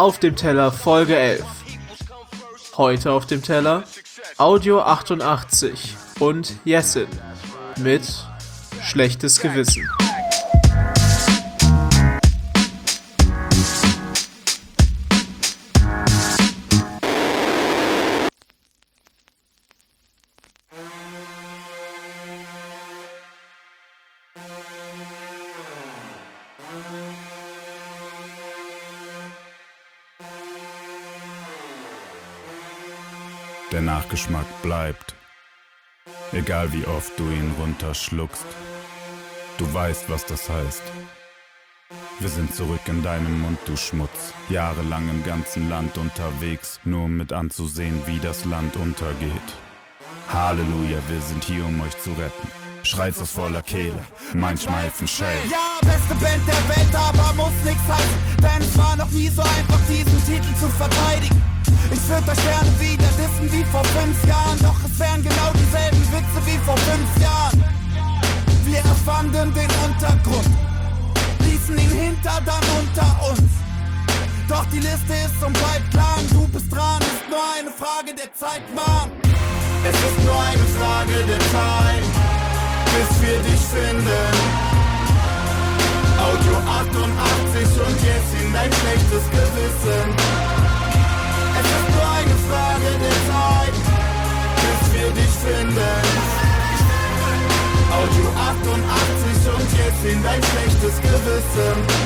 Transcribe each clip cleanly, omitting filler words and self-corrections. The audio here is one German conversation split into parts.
Auf dem Teller Folge 11. Heute auf dem Teller Audio 88 und Jessin mit Schlechtes Gewissen. Der Nachgeschmack bleibt, egal wie oft du ihn runterschluckst. Du weißt, was das heißt. Wir sind zurück in deinem Mund, du Schmutz. Jahrelang im ganzen Land unterwegs, nur um mit anzusehen, wie das Land untergeht. Halleluja, wir sind hier, um euch zu retten. Schreit's aus voller Kehle, mein Schmeißen schellt. Ja, beste Band der Welt, aber muss nix heißen, denn es war noch nie so einfach, diesen Titel zu verteidigen. Ich würde euch gerne wieder dissen wie vor 5 Jahren, doch es wären genau dieselben Witze wie vor 5 Jahren. Wir erfanden den Untergrund, ließen ihn hinter dann unter uns. Doch die Liste ist und bleibt lang, du bist dran, ist nur eine Frage der Zeit, Mann. Es ist nur eine Frage der Zeit, bis wir dich finden. Audio 88 und jetzt in dein schlechtes Gewissen. Es ist nur eine Frage der Zeit, bis wir dich finden. Audio 88 und jetzt in dein schlechtes Gewissen.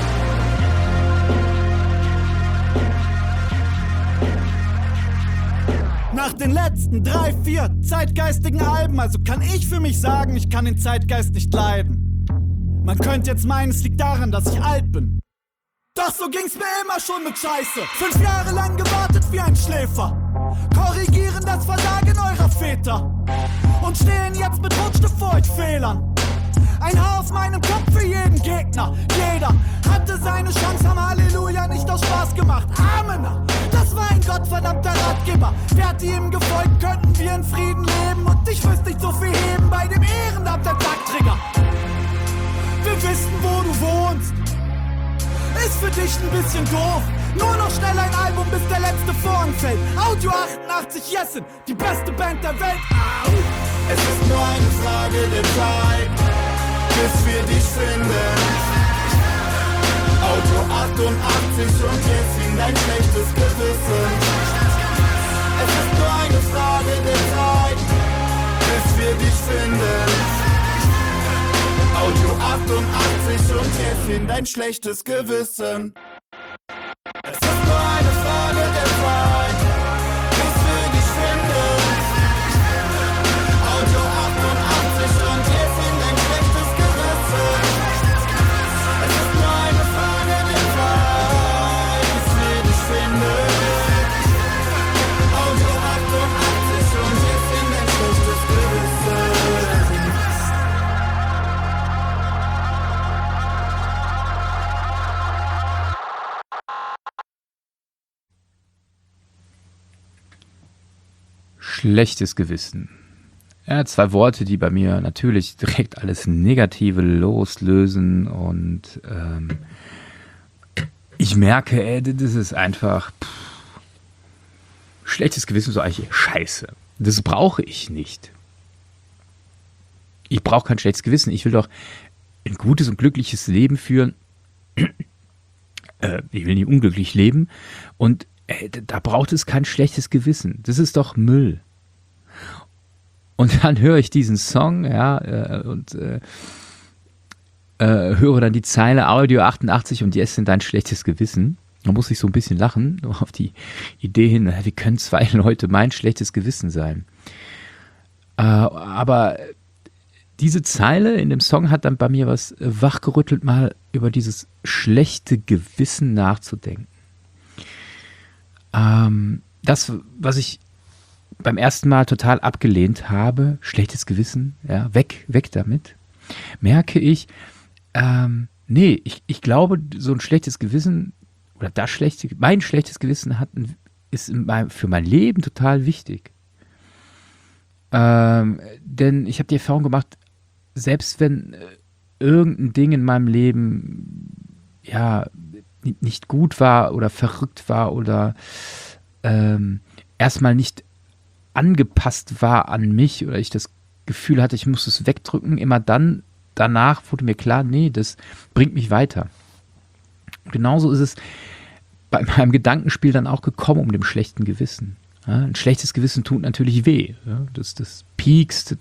Nach den letzten 3, 4 zeitgeistigen Alben, also kann ich für mich sagen, ich kann den Zeitgeist nicht leiden. Man könnte jetzt meinen, es liegt daran, dass ich alt bin. Doch so ging's mir immer schon mit Scheiße. 5 Jahre lang gewartet wie ein Schläfer. Korrigieren das Versagen eurer Väter. Und stehen jetzt mit Rotstift vor euch Fehlern. Ein Haar auf meinem Kopf für jeden Gegner. Jeder hatte seine Chance, haben Halleluja nicht aus Spaß gemacht. Amen. Das war ein gottverdammter Ratgeber. Wärt ihr ihm gefolgt, könnten wir in Frieden leben. Und ich müsste nicht so viel heben bei dem Ehrenamt der Tagträger. Wir wissen, wo du wohnst. Ist für dich ein bisschen doof. Nur noch schnell ein Album, bis der letzte Vorhang fällt. Audio 88 Jessin, die beste Band der Welt. Au. Es ist nur eine Frage der Zeit, bis wir dich finden. Audio 88 und jetzt in dein schlechtes Gewissen. Es ist nur eine Frage der Zeit, bis wir dich finden. Audio 88 und jetzt in dein schlechtes Gewissen. Es ist nur eine Frage der Zeit, bis wir dich finden. Audio 88 und jetzt in dein schlechtes Gewissen. Es ist nur eine Frage der Zeit, bis wir dich finden. Audio 88 und jetzt in dein schlechtes Gewissen. Schlechtes Gewissen. Ja, 2 Worte, die bei mir natürlich direkt alles Negative loslösen und ich merke, das ist einfach schlechtes Gewissen, so eigentlich Scheiße. Das brauche ich nicht. Ich brauche kein schlechtes Gewissen. Ich will doch ein gutes und glückliches Leben führen. Ich will nicht unglücklich leben und da braucht es kein schlechtes Gewissen. Das ist doch Müll. Und dann höre ich diesen Song, ja, und höre dann die Zeile Audio 88 und jetzt sind dein schlechtes Gewissen. Da muss ich so ein bisschen lachen, auf die Idee hin, wie können 2 Leute mein schlechtes Gewissen sein? Aber diese Zeile in dem Song hat dann bei mir was wachgerüttelt, mal über dieses schlechte Gewissen nachzudenken. Das, was ich beim ersten Mal total abgelehnt habe, schlechtes Gewissen, ja, weg damit, merke ich, nee, ich glaube, so ein schlechtes Gewissen oder mein schlechtes Gewissen ist für mein Leben total wichtig. Denn ich habe die Erfahrung gemacht, selbst wenn irgendein Ding in meinem Leben, ja, nicht gut war oder verrückt war oder erstmal nicht angepasst war an mich oder ich das Gefühl hatte, ich muss es wegdrücken, immer dann, danach wurde mir klar, nee, das bringt mich weiter. Genauso ist es bei meinem Gedankenspiel dann auch gekommen um dem schlechten Gewissen. Ja, ein schlechtes Gewissen tut natürlich weh. Ja, das piekst,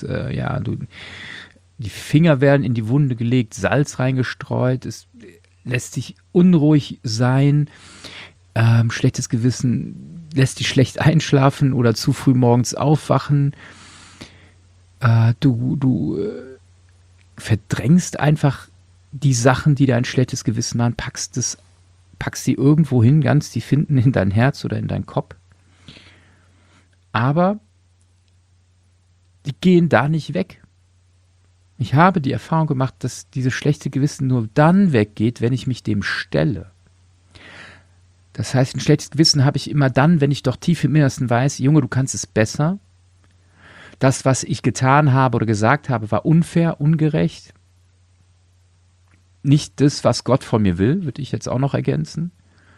die Finger werden in die Wunde gelegt, Salz reingestreut, es lässt dich unruhig sein. Schlechtes Gewissen lässt dich schlecht einschlafen oder zu früh morgens aufwachen. Du verdrängst einfach die Sachen, die dein schlechtes Gewissen machen, packst sie irgendwo hin, die finden in dein Herz oder in deinen Kopf. Aber die gehen da nicht weg. Ich habe die Erfahrung gemacht, dass dieses schlechte Gewissen nur dann weggeht, wenn ich mich dem stelle. Das heißt, ein schlechtes Gewissen habe ich immer dann, wenn ich doch tief im Innersten weiß, Junge, du kannst es besser. Das, was ich getan habe oder gesagt habe, war unfair, ungerecht. Nicht das, was Gott von mir will, würde ich jetzt auch noch ergänzen.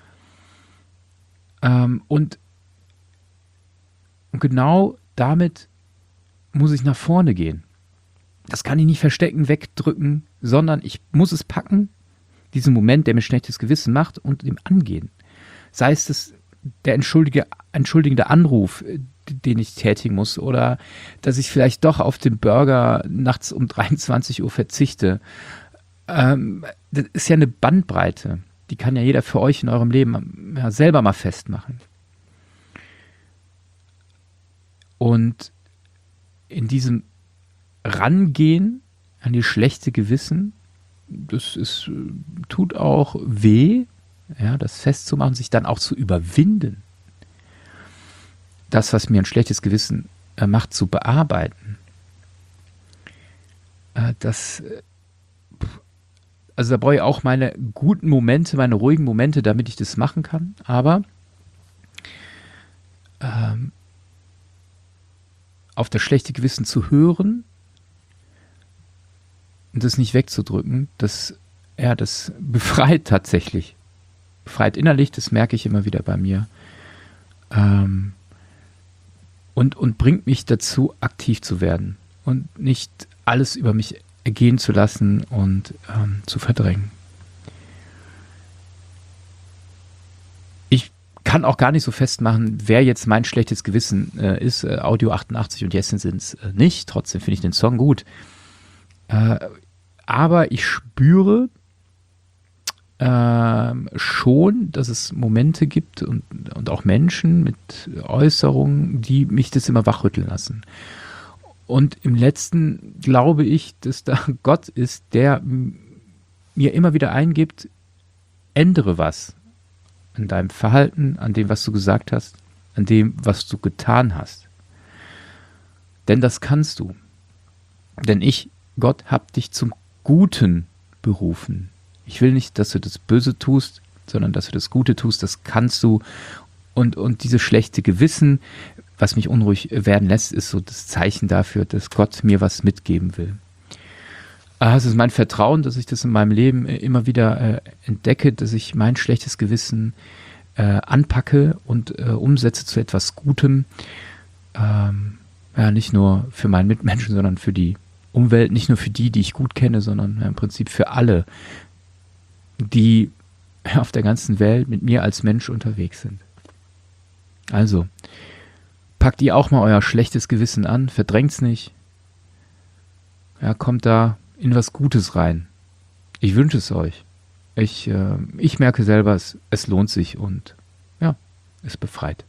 Und genau damit muss ich nach vorne gehen. Das kann ich nicht verstecken, wegdrücken, sondern ich muss es packen, diesen Moment, der mir schlechtes Gewissen macht, und dem angehen. Sei es der entschuldigende Anruf, den ich tätigen muss, oder dass ich vielleicht doch auf den Burger nachts um 23 Uhr verzichte. Das ist ja eine Bandbreite. Die kann ja jeder für euch in eurem Leben selber mal festmachen. Und in diesem Rangehen an die schlechte Gewissen, tut auch weh, ja, das festzumachen, sich dann auch zu überwinden. Das, was mir ein schlechtes Gewissen macht, zu bearbeiten. Also da brauche ich auch meine guten Momente, meine ruhigen Momente, damit ich das machen kann. Aber auf das schlechte Gewissen zu hören und das nicht wegzudrücken, das befreit tatsächlich. Befreit innerlich, das merke ich immer wieder bei mir. Und bringt mich dazu, aktiv zu werden und nicht alles über mich ergehen zu lassen und zu verdrängen. Ich kann auch gar nicht so festmachen, wer jetzt mein schlechtes Gewissen ist. Audio 88 und Jessin sind es nicht. Trotzdem finde ich den Song gut. Aber ich spüre schon, dass es Momente gibt und auch Menschen mit Äußerungen, die mich das immer wachrütteln lassen. Und im Letzten glaube ich, dass da Gott ist, der mir immer wieder eingibt, ändere was an deinem Verhalten, an dem, was du gesagt hast, an dem, was du getan hast. Denn das kannst du. Denn Gott, hab dich zum Guten berufen. Ich will nicht, dass du das Böse tust, sondern dass du das Gute tust, das kannst du. Und dieses schlechte Gewissen, was mich unruhig werden lässt, ist so das Zeichen dafür, dass Gott mir was mitgeben will. Es ist mein Vertrauen, dass ich das in meinem Leben immer wieder entdecke, dass ich mein schlechtes Gewissen anpacke und umsetze zu etwas Gutem. Nicht nur für meinen Mitmenschen, sondern für die Umwelt, nicht nur für die ich gut kenne, sondern im Prinzip für alle, die auf der ganzen Welt mit mir als Mensch unterwegs sind. Also, packt ihr auch mal euer schlechtes Gewissen an, verdrängt's nicht. Ja, kommt da in was Gutes rein. Ich wünsche es euch. Ich merke selber, es lohnt sich und ja, es befreit.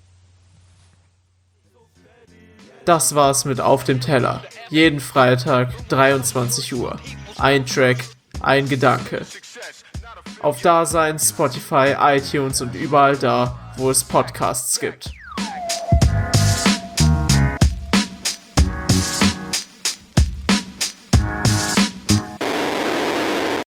Das war's mit Auf dem Teller. Jeden Freitag, 23 Uhr. Ein Track, ein Gedanke. Auf Dasein, Spotify, iTunes und überall da, wo es Podcasts gibt.